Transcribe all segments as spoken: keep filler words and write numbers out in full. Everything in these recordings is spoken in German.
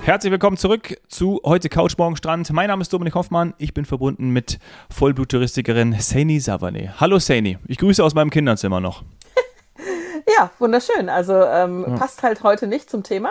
Herzlich willkommen zurück zu heute Couch, morgen Strand. Mein Name ist Dominik Hoffmann. Ich bin verbunden mit Vollblut-Touristikerin Saini Savane. Hallo Saini, ich grüße aus meinem Kinderzimmer noch. Ja, wunderschön. Also ähm, ja. passt halt heute nicht zum Thema.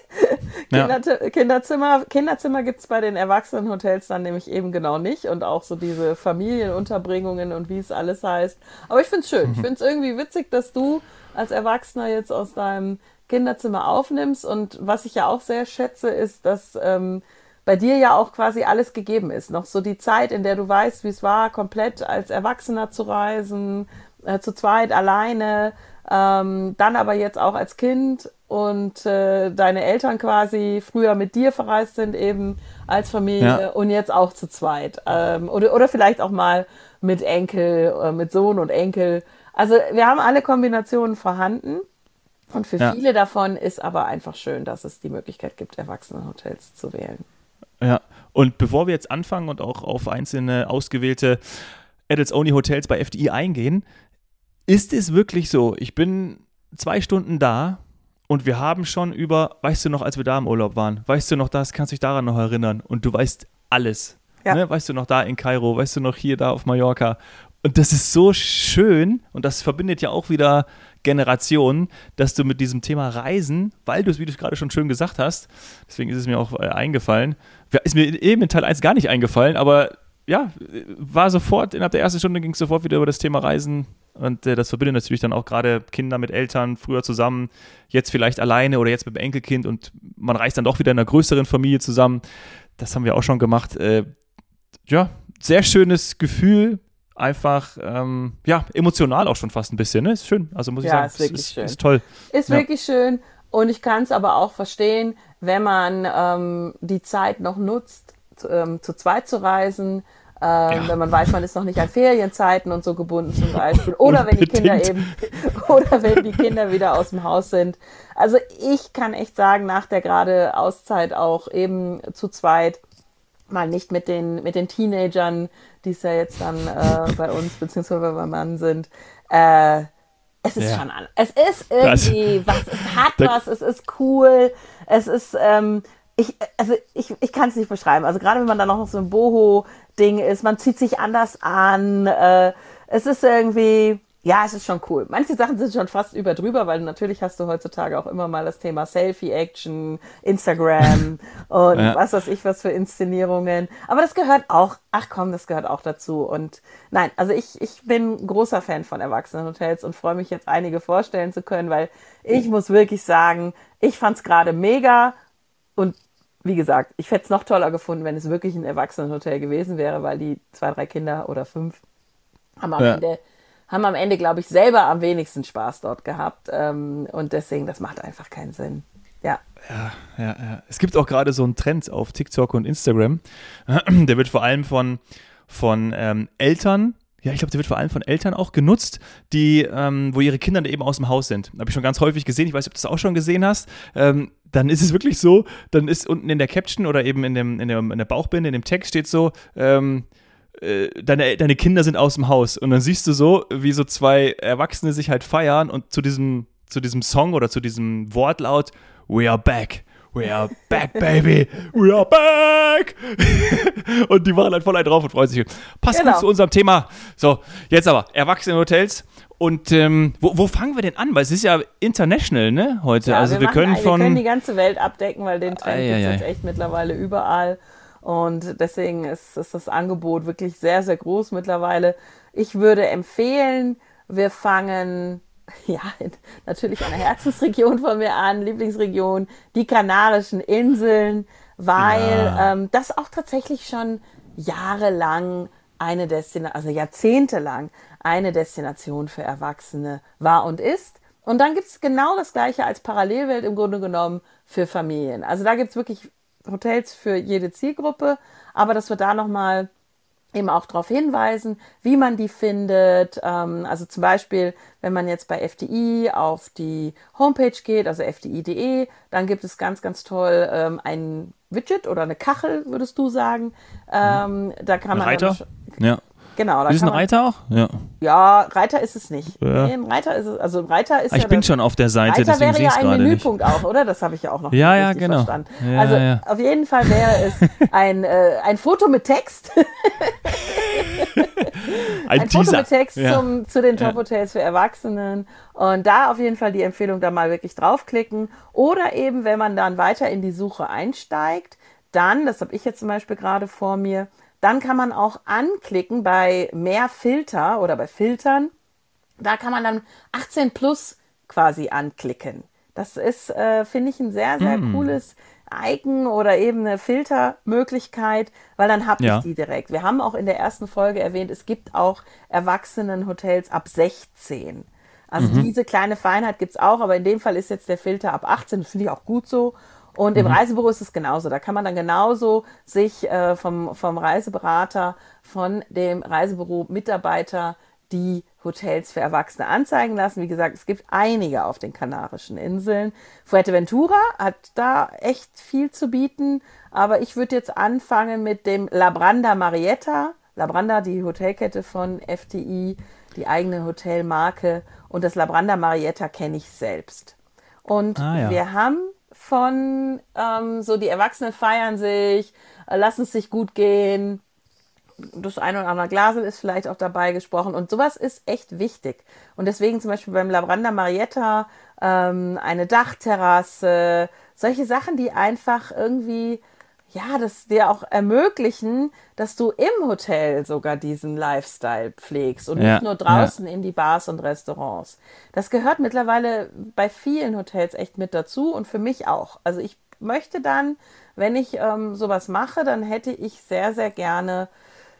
Kinder, ja. Kinderzimmer, Kinderzimmer gibt es bei den Erwachsenenhotels dann nämlich eben genau nicht. Und auch so diese Familienunterbringungen und wie es alles heißt. Aber ich finde es schön. Mhm. Ich finde es irgendwie witzig, dass du als Erwachsener jetzt aus deinem Kinderzimmer aufnimmst. Und was ich ja auch sehr schätze, ist, dass ähm, bei dir ja auch quasi alles gegeben ist. Noch so die Zeit, in der du weißt, wie es war, komplett als Erwachsener zu reisen, äh, zu zweit, alleine, ähm, dann aber jetzt auch als Kind und äh, deine Eltern quasi früher mit dir verreist sind, eben als Familie ja. und jetzt auch zu zweit. Ähm, oder, oder vielleicht auch mal mit Enkel, äh, mit Sohn und Enkel. Also wir haben alle Kombinationen vorhanden. Und für ja. viele davon ist aber einfach schön, dass es die Möglichkeit gibt, Erwachsenenhotels zu wählen. Ja, und bevor wir jetzt anfangen und auch auf einzelne ausgewählte Adults-Only-Hotels bei F D I eingehen, ist es wirklich so, ich bin zwei Stunden da und wir haben schon über, weißt du noch, als wir da im Urlaub waren, weißt du noch das, kannst dich daran noch erinnern und du weißt alles. Ja. Ne? Weißt du noch da in Kairo, weißt du noch hier, da auf Mallorca. Und das ist so schön und das verbindet ja auch wieder Generationen, dass du mit diesem Thema Reisen, weil du es, wie du es gerade schon schön gesagt hast, deswegen ist es mir auch äh, eingefallen, ist mir eben in Teil eins gar nicht eingefallen, aber ja, war sofort, innerhalb der ersten Stunde ging es sofort wieder über das Thema Reisen und äh, das verbindet natürlich dann auch gerade Kinder mit Eltern, früher zusammen, jetzt vielleicht alleine oder jetzt mit dem Enkelkind und man reist dann doch wieder in einer größeren Familie zusammen. Das haben wir auch schon gemacht. Äh, ja, sehr schönes Gefühl. Einfach, ähm, ja, emotional auch schon fast ein bisschen, ne? Ist schön, also muss ich ja, sagen, ist wirklich ist, schön. ist toll. Ist ja. wirklich schön und ich kann es aber auch verstehen, wenn man ähm, die Zeit noch nutzt, zu, ähm, zu zweit zu reisen, ähm, ja. wenn man weiß, man ist noch nicht an Ferienzeiten und so gebunden zum Beispiel, oder wenn die Kinder eben, oder wenn die Kinder wieder aus dem Haus sind. Also ich kann echt sagen, nach der gerade Auszeit auch eben zu zweit, mal nicht mit den, mit den Teenagern, die es ja jetzt dann äh, bei uns beziehungsweise beim Mann sind. Äh, es ist ja. schon an. Es ist irgendwie das, was, es hat was, es ist cool, es ist, ähm, ich, also ich, ich kann es nicht beschreiben. Also gerade wenn man dann auch noch so ein Boho-Ding ist, man zieht sich anders an, äh, es ist irgendwie, ja, es ist schon cool. Manche Sachen sind schon fast überdrüber, weil natürlich hast du heutzutage auch immer mal das Thema Selfie-Action, Instagram und ja. was weiß ich, was für Inszenierungen. Aber das gehört auch, ach komm, das gehört auch dazu. Und nein, also ich, ich bin großer Fan von Erwachsenenhotels und freue mich jetzt einige vorstellen zu können, weil ich muss wirklich sagen, ich fand's gerade mega und wie gesagt, ich hätte es noch toller gefunden, wenn es wirklich ein Erwachsenenhotel gewesen wäre, weil die zwei, drei Kinder oder fünf haben am ja. Ende haben am Ende, glaube ich, selber am wenigsten Spaß dort gehabt. Ähm, und deswegen, das macht einfach keinen Sinn. Ja. Ja, ja, ja. Es gibt auch gerade so einen Trend auf TikTok und Instagram. Der wird vor allem von, von ähm, Eltern, ja, ich glaube, der wird vor allem von Eltern auch genutzt, die, ähm, wo ihre Kinder eben aus dem Haus sind. Habe ich schon ganz häufig gesehen. Ich weiß nicht, ob du das auch schon gesehen hast. Ähm, dann ist es wirklich so, dann ist unten in der Caption oder eben in, dem, in, der, in der Bauchbinde, in dem Text steht so, ähm, Deine, deine Kinder sind aus dem Haus und dann siehst du so, wie so zwei Erwachsene sich halt feiern und zu diesem, zu diesem Song oder zu diesem Wortlaut We are back, we are back, baby, we are back und die machen halt voll einen drauf und freuen sich. Passt genau. gut zu unserem Thema. So, jetzt aber, Erwachsenenhotels und ähm, wo, wo fangen wir denn an? Weil es ist ja international, ne, heute. Ja, also wir, wir können machen, von... Wir können die ganze Welt abdecken, weil den Trend gibt es jetzt echt mittlerweile überall. Und deswegen ist, ist das Angebot wirklich sehr, sehr groß mittlerweile. Ich würde empfehlen, wir fangen ja in, natürlich eine Herzensregion von mir an, Lieblingsregion, die Kanarischen Inseln, weil ja. ähm, das auch tatsächlich schon jahrelang eine Destination, also jahrzehntelang eine Destination für Erwachsene war und ist. Und dann gibt's genau das Gleiche als Parallelwelt im Grunde genommen für Familien. Also da gibt's wirklich Hotels für jede Zielgruppe, aber dass wir da nochmal eben auch darauf hinweisen, wie man die findet. Ähm, also zum Beispiel, wenn man jetzt bei F D I auf die Homepage geht, also f d i punkt d e, dann gibt es ganz, ganz toll ähm, ein Widget oder eine Kachel, würdest du sagen. Ähm, da kann ein man Reiter? Dann, ja. Genau. Da Ist es ein kann man, Reiter auch? Ja. ja, Reiter ist es nicht. Ja. Nee, ein Reiter ist es, also ein Reiter ist Ah, ich ja bin das, schon auf der Seite, Reiter deswegen wäre sehe ja ich es ein gerade nicht. Menüpunkt auch, oder? Das habe ich ja auch noch Ja, nicht ja, richtig genau. verstanden. Ja, also ja. auf jeden Fall wäre es ein, äh, ein Foto mit Text. Ein, Ein Foto Teaser. mit Text Ja. zum, zu den Ja. Top-Hotels für Erwachsenen. Und da auf jeden Fall die Empfehlung, da mal wirklich draufklicken. Oder eben, wenn man dann weiter in die Suche einsteigt, dann, das habe ich jetzt zum Beispiel gerade vor mir, dann kann man auch anklicken bei mehr Filter oder bei Filtern. Da kann man dann achtzehn plus quasi anklicken. Das ist, äh, finde ich, ein sehr, sehr Mm. cooles Icon oder eben eine Filtermöglichkeit, weil dann habe Ja. ich die direkt. Wir haben auch in der ersten Folge erwähnt, es gibt auch Erwachsenenhotels ab sechzehn. Also Mhm. diese kleine Feinheit gibt's auch, aber in dem Fall ist jetzt der Filter ab achtzehn, das finde ich auch gut so. Und im Mhm. Reisebüro ist es genauso. Da kann man dann genauso sich äh, vom, vom Reiseberater, von dem Reisebüro-Mitarbeiter die Hotels für Erwachsene anzeigen lassen. Wie gesagt, es gibt einige auf den Kanarischen Inseln. Fuerteventura hat da echt viel zu bieten, aber ich würde jetzt anfangen mit dem Labranda Marietta. Labranda, die Hotelkette von F T I, die eigene Hotelmarke. Und das Labranda Marietta kenne ich selbst. Und Ah, ja. wir haben von ähm, so die Erwachsenen feiern sich, äh, lassen es sich gut gehen. Das ein oder andere Glasel ist vielleicht auch dabei gesprochen. Und sowas ist echt wichtig. Und deswegen zum Beispiel beim Labranda Marietta ähm, eine Dachterrasse, solche Sachen, die einfach irgendwie, ja, das dir auch ermöglichen, dass du im Hotel sogar diesen Lifestyle pflegst und Ja, nicht nur draußen in die Bars und Restaurants. Das gehört mittlerweile bei vielen Hotels echt mit dazu und für mich auch. Also ich möchte dann, wenn ich ähm, sowas mache, dann hätte ich sehr, sehr gerne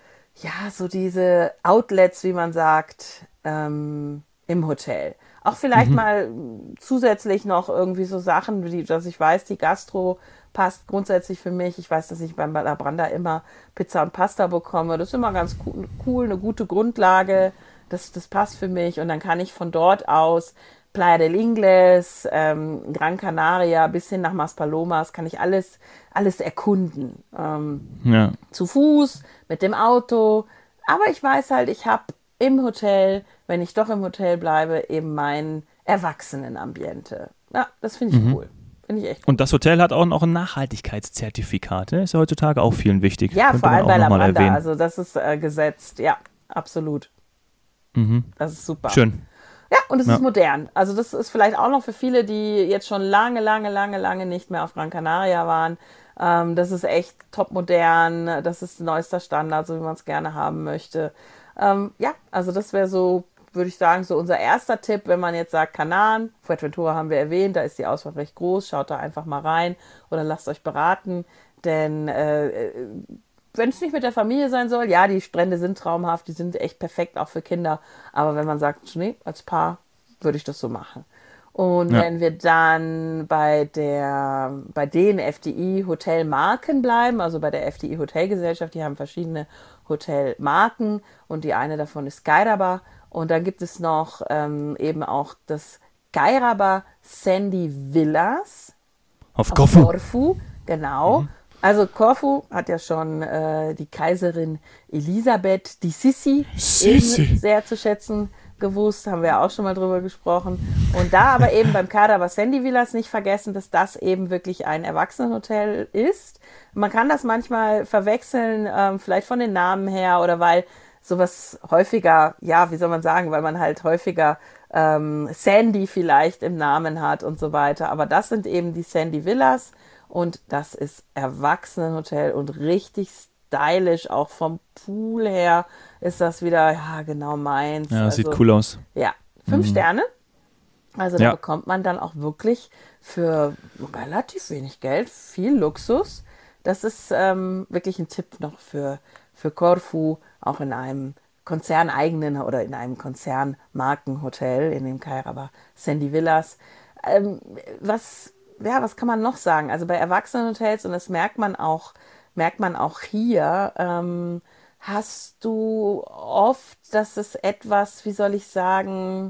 ja, so diese Outlets, wie man sagt, ähm, im Hotel. Auch vielleicht Mhm. mal zusätzlich noch irgendwie so Sachen, wie, dass ich weiß, die Gastro passt grundsätzlich für mich. Ich weiß, dass ich beim Labranda immer Pizza und Pasta bekomme. Das ist immer ganz cool, cool eine gute Grundlage. Das, das passt für mich. Und dann kann ich von dort aus Playa del Ingles, ähm, Gran Canaria bis hin nach Maspalomas, kann ich alles, alles erkunden. Ähm, Ja. zu Fuß, mit dem Auto. Aber ich weiß halt, ich habe im Hotel, wenn ich doch im Hotel bleibe, eben mein Erwachsenenambiente. Ja, das finde ich Mhm. cool. Finde ich echt cool. Und das Hotel hat auch noch ein Nachhaltigkeitszertifikat. Ne? Ist ja heutzutage auch vielen wichtig. Ja, Könnte vor man allem auch bei noch mal Labranda. erwähnen. Also das ist äh, gesetzt. Ja, absolut. Mhm. Das ist super. Schön. Ja, und es Ja. ist modern. Also das ist vielleicht auch noch für viele, die jetzt schon lange, lange, lange, lange nicht mehr auf Gran Canaria waren. Ähm, das ist echt top modern. Das ist neuester Standard, so wie man es gerne haben möchte. Ähm, ja, also das wäre so, würde ich sagen, so unser erster Tipp, wenn man jetzt sagt Kanaren. Fuerteventura haben wir erwähnt, da ist die Auswahl recht groß. Schaut da einfach mal rein oder lasst euch beraten. Denn äh, wenn es nicht mit der Familie sein soll, ja, die Strände sind traumhaft, die sind echt perfekt auch für Kinder. Aber wenn man sagt, nee, als Paar würde ich das so machen. Und Ja. wenn wir dann bei der, bei den F D I-Hotelmarken bleiben, also bei der F D I-Hotelgesellschaft, die haben verschiedene Hotelmarken und die eine davon ist Gairaba. Und dann gibt es noch ähm, eben auch das Gairaba Sandy Villas Auf auf Korfu. Korfu, genau. Also Korfu hat ja schon äh, die Kaiserin Elisabeth, die Sissi, Sissi. eben sehr zu schätzen gewusst, haben wir ja auch schon mal drüber gesprochen. Und da aber eben beim Gairaba Sandy Villas nicht vergessen, dass das eben wirklich ein Erwachsenenhotel ist. Man kann das manchmal verwechseln, ähm, vielleicht von den Namen her oder weil sowas häufiger, ja, wie soll man sagen, weil man halt häufiger ähm, Sandy vielleicht im Namen hat und so weiter. Aber das sind eben die Sandy Villas und das ist Erwachsenenhotel und richtig stylisch, auch vom Pool her ist das wieder, ja, genau meins. Ja, also, sieht cool aus. Ja, fünf Mhm. Sterne. Also da Ja. bekommt man dann auch wirklich für relativ wenig Geld viel Luxus. Das ist ähm, wirklich ein Tipp noch für, für Korfu, auch in einem konzerneigenen oder in einem Konzernmarkenhotel, in dem Gairaba Sandy Villas. Ähm, was, ja, was kann man noch sagen? Also bei Erwachsenenhotels, und das merkt man auch, merkt man auch hier, ähm, hast du oft, dass es etwas, wie soll ich sagen,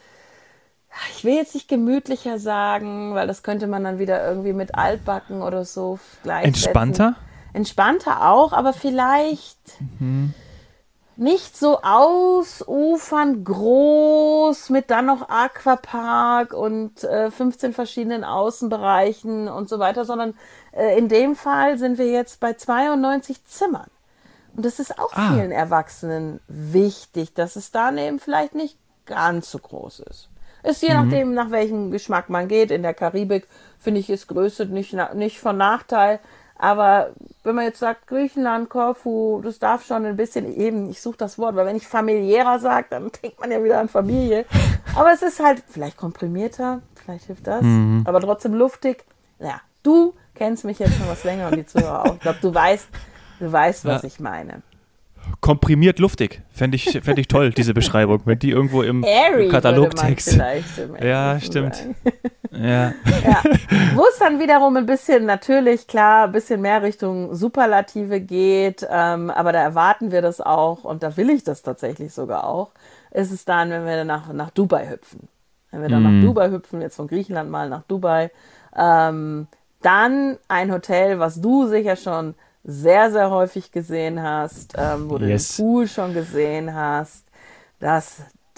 ich will jetzt nicht gemütlicher sagen, weil das könnte man dann wieder irgendwie mit altbacken oder so gleichsetzen. Entspannter? Entspannter auch, aber vielleicht, nicht so ausufernd groß mit dann noch Aquapark und äh, fünfzehn verschiedenen Außenbereichen und so weiter, sondern äh, in dem Fall sind wir jetzt bei zweiundneunzig Zimmern. Und das ist auch Ah. vielen Erwachsenen wichtig, dass es daneben vielleicht nicht ganz so groß ist. Ist je nachdem, nach welchem Geschmack man geht. In der Karibik, finde ich, ist Größe nicht, na- nicht von Nachteil. Aber wenn man jetzt sagt, Griechenland, Korfu, das darf schon ein bisschen eben, ich suche das Wort, weil wenn ich familiärer sage, dann denkt man ja wieder an Familie. Aber es ist halt vielleicht komprimierter, vielleicht hilft das, aber trotzdem luftig. Ja, du kennst mich jetzt schon was länger und die Zuhörer auch. Ich glaube, du weißt, du weißt, was Ja. ich meine. Komprimiert luftig. Fände ich, fänd ich toll, diese Beschreibung, wenn die irgendwo im Airy Katalogtext. würde man vielleicht im Ja, Englischen stimmt. sagen. Ja. Ja. Wo es dann wiederum ein bisschen, natürlich, klar, ein bisschen mehr Richtung Superlative geht, ähm, aber da erwarten wir das auch und da will ich das tatsächlich sogar auch, ist es dann, wenn wir nach, nach Dubai hüpfen. Wenn wir dann Mhm. nach Dubai hüpfen, jetzt von Griechenland mal nach Dubai, ähm, dann ein Hotel, was du sicher schon sehr, sehr häufig gesehen hast, ähm, wo Yes. du den Pool schon gesehen hast, das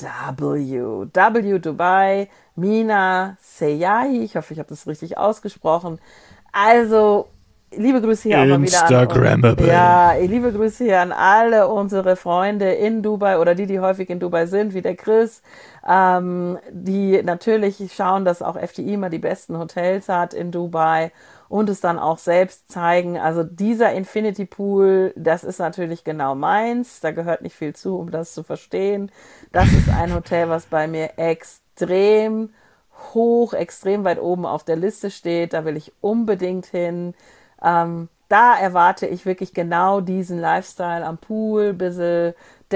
W. W Dubai, Mina Seyahi, ich hoffe, ich habe das richtig ausgesprochen. Also, liebe Grüße hier auch mal wieder an Instagrammable. ja, liebe Grüße hier an alle unsere Freunde in Dubai oder die, die häufig in Dubai sind, wie der Chris, ähm, die natürlich schauen, dass auch F D I mal die besten Hotels hat in Dubai und es dann auch selbst zeigen. Also dieser Infinity Pool, das ist natürlich genau meins. Da gehört nicht viel zu, um das zu verstehen. Das ist ein Hotel, was bei mir extrem hoch, extrem weit oben auf der Liste steht. Da will ich unbedingt hin. Ähm, da erwarte ich wirklich genau diesen Lifestyle am Pool, bisschen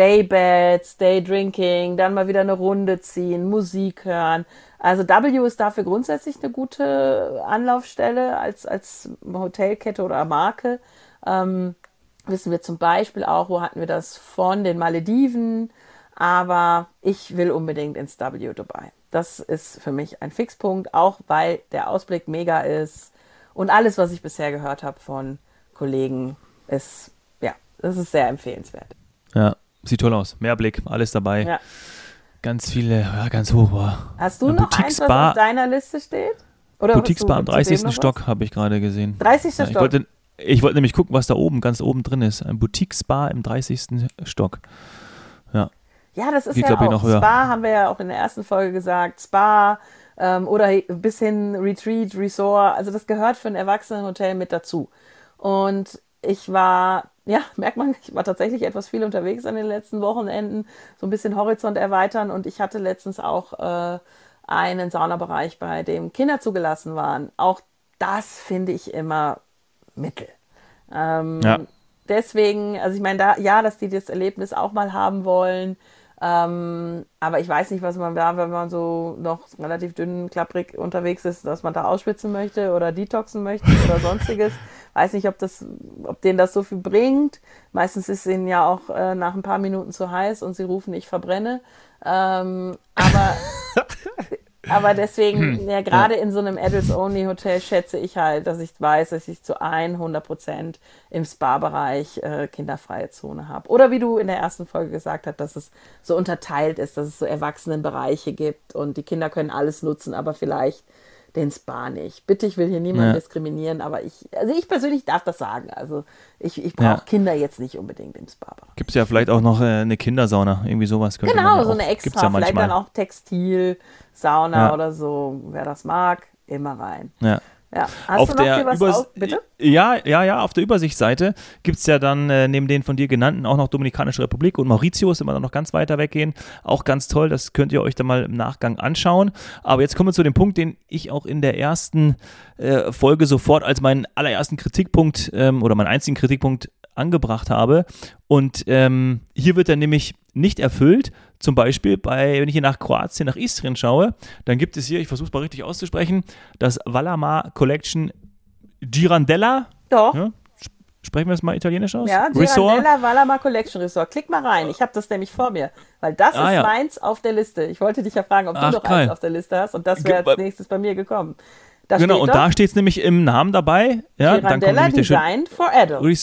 Daybeds, Daydrinking, dann mal wieder eine Runde ziehen, Musik hören. Also W ist dafür grundsätzlich eine gute Anlaufstelle als, als Hotelkette oder Marke. Ähm, wissen wir zum Beispiel auch, wo hatten wir das von den Malediven, aber ich will unbedingt ins W Dubai. Das ist für mich ein Fixpunkt, auch weil der Ausblick mega ist und alles, was ich bisher gehört habe von Kollegen, ist, ja, das ist sehr empfehlenswert. Ja, sieht toll aus. Mehrblick, alles dabei. Ja. Ganz viele, ja, ganz hoch. Boah. Hast du Ein noch eins, was Boutique-Spa- auf deiner Liste steht? Oder Boutique-Spa hast im du zu dem dreißigsten noch was? Stock habe ich gerade gesehen. dreißigsten Ja, ich Stock. wollte, ich wollte nämlich gucken, was da oben, ganz oben drin ist. Ein Boutique-Spa im dreißigsten Stock. Ja. Ja, das ist Geht, ja glaub ich, auch. noch höher. Spa haben wir ja auch in der ersten Folge gesagt. Spa ähm, oder bis hin Retreat, Resort. Also das gehört für ein Erwachsenenhotel mit dazu. Und ich war, ja, merkt man, ich war tatsächlich etwas viel unterwegs an den letzten Wochenenden, so ein bisschen Horizont erweitern. Und ich hatte letztens auch äh, einen Saunabereich, bei dem Kinder zugelassen waren. Auch das finde ich immer mittel. Ähm, Ja. Deswegen, also ich meine, da, ja, dass die das Erlebnis auch mal haben wollen, ähm, aber ich weiß nicht, was man da, wenn man so noch relativ dünn, klapprig unterwegs ist, dass man da ausschwitzen möchte oder detoxen möchte oder sonstiges. Weiß nicht, ob das, ob denen das so viel bringt. Meistens ist ihnen ja auch äh, nach ein paar Minuten zu heiß und sie rufen, ich verbrenne. Ähm, aber Aber deswegen, ja, gerade in so einem Adults-Only-Hotel schätze ich halt, dass ich weiß, dass ich zu hundert Prozent im Spa-Bereich äh, kinderfreie Zone habe. Oder wie du in der ersten Folge gesagt hast, dass es so unterteilt ist, dass es so Erwachsenenbereiche gibt und die Kinder können alles nutzen, aber vielleicht den Spa nicht. Bitte, ich will hier niemanden Ja. diskriminieren, aber ich, also ich persönlich darf das sagen. Also ich, ich brauche Ja. Kinder jetzt nicht unbedingt im Spa-Bereich. Gibt es ja vielleicht auch noch äh, eine Kindersauna, irgendwie sowas. Könnte man Genau, ja so auch, eine gibt's extra, ja vielleicht manchmal. dann auch Textil, Sauna Ja. oder so, wer das mag, immer rein. Ja. Ja. Hast Auf du noch der dir was Übers- auf, bitte? Ja, ja, ja, auf der Übersichtsseite gibt es ja dann äh, neben den von dir genannten auch noch Dominikanische Republik und Mauritius, wenn wir dann noch ganz weiter weggehen. Auch ganz toll, das könnt ihr euch dann mal im Nachgang anschauen. Aber jetzt kommen wir zu dem Punkt, den ich auch in der ersten äh, Folge sofort als meinen allerersten Kritikpunkt ähm, oder meinen einzigen Kritikpunkt angebracht habe. Und ähm, hier wird er nämlich nicht erfüllt. Zum Beispiel, bei, wenn ich hier nach Kroatien, nach Istrien schaue, dann gibt es hier, ich versuche es mal richtig auszusprechen, das Valamar Collection Girandella. Doch. Ja, sp- sprechen wir es mal italienisch aus? Ja, Resort. Girandella Valamar Collection Resort. Klick mal rein, ich habe das nämlich vor mir, weil das Ah, ist ja. meins auf der Liste. Ich wollte dich ja fragen, ob Ach, du noch geil. eins auf der Liste hast und das wäre Ge- als nächstes bei mir gekommen. Da Genau, steht und doch, da steht es nämlich im Namen dabei. Ja, dann kommt Girandella nämlich der schöne Designed for Adults. Res-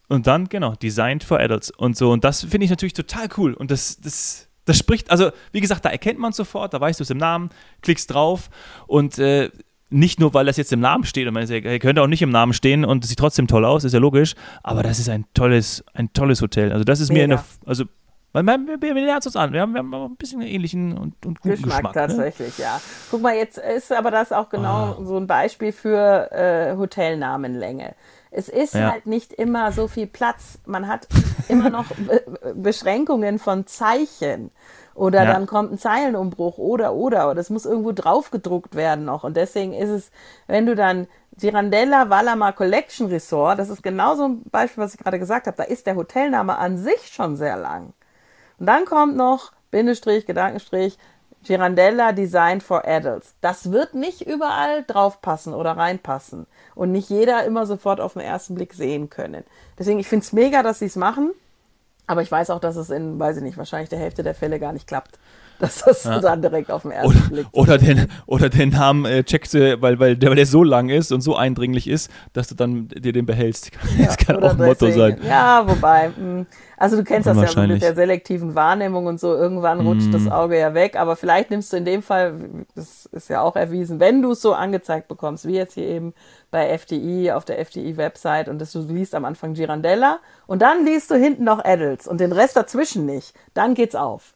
Und dann, genau, Designed for Adults und so. Und das finde ich natürlich total cool. Und das, das, das spricht, also wie gesagt, da erkennt man es sofort, da weißt du es im Namen, klickst drauf und äh, nicht nur, weil das jetzt im Namen steht, und man sagt, hey, könnte auch nicht im Namen stehen und es sieht trotzdem toll aus, ist ja logisch, aber das ist ein tolles, ein tolles Hotel. Also das ist Mega. mir eine, also weil wir, wir, wir lernen es uns an, wir haben, wir haben ein bisschen einen ähnlichen und, und guten Geschmack. Geschmack. Tatsächlich, ne? ja. Guck mal, jetzt ist aber das auch genau oh. so ein Beispiel für äh, Hotelnamenlänge. Es ist ja. halt nicht immer so viel Platz. Man hat immer noch Be- Beschränkungen von Zeichen. Oder ja. dann kommt ein Zeilenumbruch oder, oder. Oder es muss irgendwo drauf gedruckt werden noch. Und deswegen ist es, wenn du dann Girandella Valamar Collection Resort, das ist genau so ein Beispiel, was ich gerade gesagt habe, da ist der Hotelname an sich schon sehr lang. Und dann kommt noch, Bindestrich, Gedankenstrich, Girandella Designed for Adults. Das wird nicht überall draufpassen oder reinpassen. Und nicht jeder immer sofort auf den ersten Blick sehen können. Deswegen, ich finde es mega, dass sie es machen. Aber ich weiß auch, dass es in, weiß ich nicht, wahrscheinlich der Hälfte der Fälle gar nicht klappt. Dass das ja. dann direkt auf den ersten oder, Blick oder den, oder den Namen äh, checkst du, weil, weil, der, weil der so lang ist und so eindringlich ist, dass du dann dir den behältst. Ja, das kann auch ein Motto sein. Ja, wobei, mh, also du kennst das ja so mit der selektiven Wahrnehmung und so, irgendwann rutscht mm. das Auge ja weg, aber vielleicht nimmst du in dem Fall, das ist ja auch erwiesen, wenn du es so angezeigt bekommst, wie jetzt hier eben bei F D I, auf der F D I-Website und dass du liest am Anfang Girandella und dann liest du hinten noch Adults und den Rest dazwischen nicht, dann geht's auf.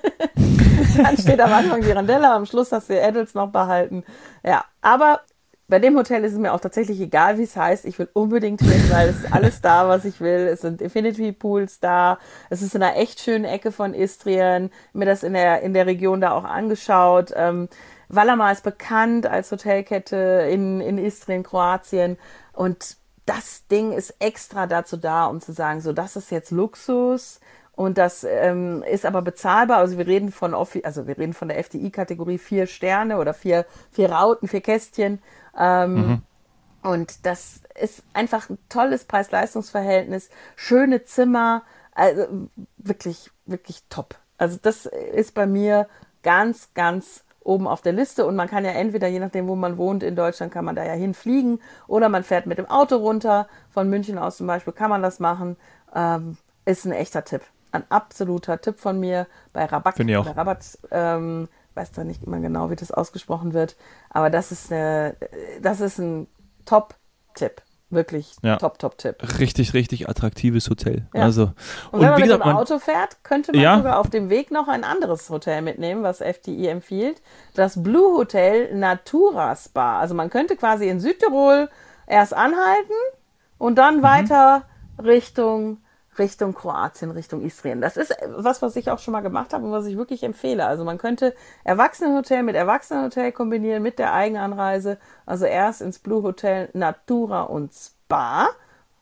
Dann steht am Anfang Girandella, am Schluss hast du die Adults noch behalten. Ja, aber bei dem Hotel ist es mir auch tatsächlich egal, wie es heißt. Ich will unbedingt hin, weil es ist alles da, was ich will. Es sind Infinity Pools da. Es ist in einer echt schönen Ecke von Istrien. Mir das in der, in der Region da auch angeschaut. Ähm, Valamar ist bekannt als Hotelkette in, in Istrien, Kroatien. Und das Ding ist extra dazu da, um zu sagen, so, das ist jetzt Luxus. Und das ähm, ist aber bezahlbar. Also wir reden von, also wir reden von der F D I-Kategorie vier Sterne oder vier, vier Rauten, vier Kästchen. Ähm, mhm. Und das ist einfach ein tolles Preis-Leistungs-Verhältnis. Schöne Zimmer. Also wirklich, wirklich top. Also das ist bei mir ganz, ganz oben auf der Liste. Und man kann ja entweder, je nachdem, wo man wohnt in Deutschland, kann man da ja hinfliegen. Oder man fährt mit dem Auto runter. Von München aus zum Beispiel kann man das machen. Ähm, ist ein echter Tipp. Ein absoluter Tipp von mir bei Rabat. Finde ich auch. Bei Rabat, ähm, weiß da nicht immer genau, wie das ausgesprochen wird, aber das ist eine, das ist ein Top-Tipp. Wirklich ja. Top-Top-Tipp. Richtig, richtig attraktives Hotel. Ja. Also, und, und wenn man wie mit gesagt, dem man, Auto fährt, könnte man ja. sogar auf dem Weg noch ein anderes Hotel mitnehmen, was F D I empfiehlt. Das Blue Hotel Natura Spa. Also man könnte quasi in Südtirol erst anhalten und dann mhm. weiter Richtung Richtung Kroatien, Richtung Istrien. Das ist was, was ich auch schon mal gemacht habe und was ich wirklich empfehle. Also man könnte Erwachsenenhotel mit Erwachsenenhotel kombinieren mit der Eigenanreise. Also erst ins Blue Hotel Natura und Spa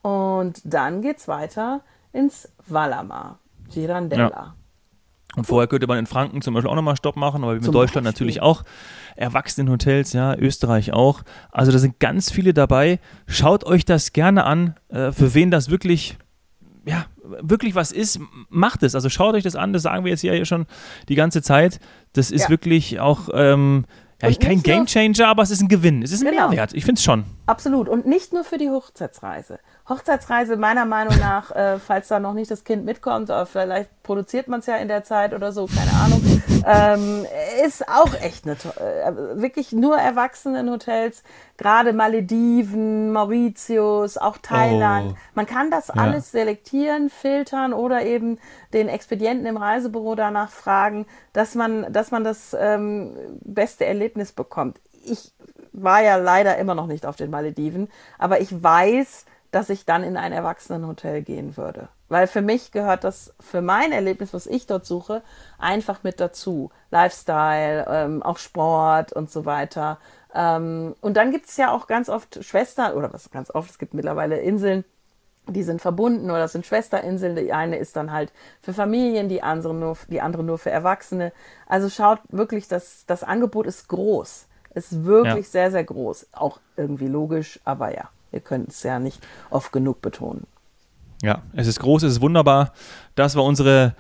und dann geht's weiter ins Valamar, Girandella. Ja. Und vorher könnte man in Franken zum Beispiel auch nochmal Stopp machen, aber in Zum Deutschland Beispiel. natürlich auch. Erwachsenenhotels, ja, Österreich auch. Also da sind ganz viele dabei. Schaut euch das gerne an, äh, für wen das wirklich ja, wirklich was ist, macht es. Also schaut euch das an, das sagen wir jetzt hier schon die ganze Zeit. Das ist ja. wirklich auch, ähm, ja, ich, kein Gamechanger, aber es ist ein Gewinn. Es ist ein genau. Mehrwert. Ich finde es schon. Absolut. Und nicht nur für die Hochzeitsreise. Hochzeitsreise meiner Meinung nach, äh, falls da noch nicht das Kind mitkommt, oder vielleicht produziert man es ja in der Zeit oder so, keine Ahnung, ähm, ist auch echt eine to- äh, wirklich nur Erwachsenenhotels, gerade Malediven, Mauritius, auch Thailand. Oh. Man kann das Ja. alles selektieren, filtern oder eben den Expedienten im Reisebüro danach fragen, dass man, dass man das ähm, beste Erlebnis bekommt. Ich war ja leider immer noch nicht auf den Malediven, aber ich weiß, dass ich dann in ein Erwachsenenhotel gehen würde. Weil für mich gehört das, für mein Erlebnis, was ich dort suche, einfach mit dazu. Lifestyle, ähm, auch Sport und so weiter. Ähm, und dann gibt es ja auch ganz oft Schwestern, oder was ganz oft, es gibt mittlerweile Inseln, die sind verbunden oder das sind Schwesterinseln. Die eine ist dann halt für Familien, die andere nur, die andere nur für Erwachsene. Also schaut wirklich, das, das Angebot ist groß. Ist wirklich ja. sehr, sehr groß. Auch irgendwie logisch, aber ja, wir können es ja nicht oft genug betonen. Ja, es ist groß, es ist wunderbar. Das war unsere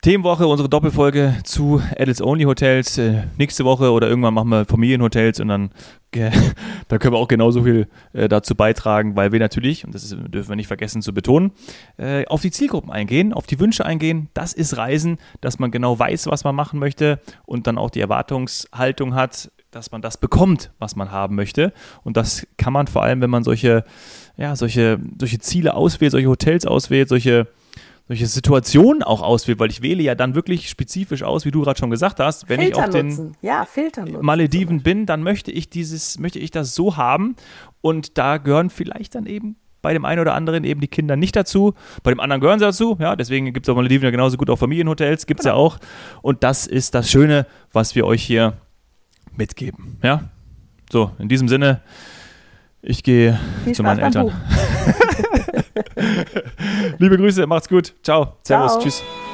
Themenwoche, unsere Doppelfolge zu Adults Only Hotels. Äh, nächste Woche oder irgendwann machen wir Familienhotels und dann äh, da können wir auch genauso viel äh, dazu beitragen, weil wir natürlich, und das ist, dürfen wir nicht vergessen zu betonen, äh, auf die Zielgruppen eingehen, auf die Wünsche eingehen. Das ist Reisen, dass man genau weiß, was man machen möchte und dann auch die Erwartungshaltung hat, dass man das bekommt, was man haben möchte. Und das kann man vor allem, wenn man solche, ja, solche, solche Ziele auswählt, solche Hotels auswählt, solche solche Situationen auch auswählt, weil ich wähle ja dann wirklich spezifisch aus, wie du gerade schon gesagt hast, wenn Filter ich auf den nutzen. Ja, Filter nutzen, Malediven bin, dann möchte ich dieses, möchte ich das so haben und da gehören vielleicht dann eben bei dem einen oder anderen eben die Kinder nicht dazu, bei dem anderen gehören sie dazu, ja, deswegen gibt es auf Malediven ja genauso gut auch Familienhotels, gibt es ja auch und das ist das Schöne, was wir euch hier mitgeben, ja. So, in diesem Sinne, ich gehe Viel zu Spaß meinen beim Eltern. Liebe Grüße, macht's gut. Ciao. Servus. Ciao. Tschüss.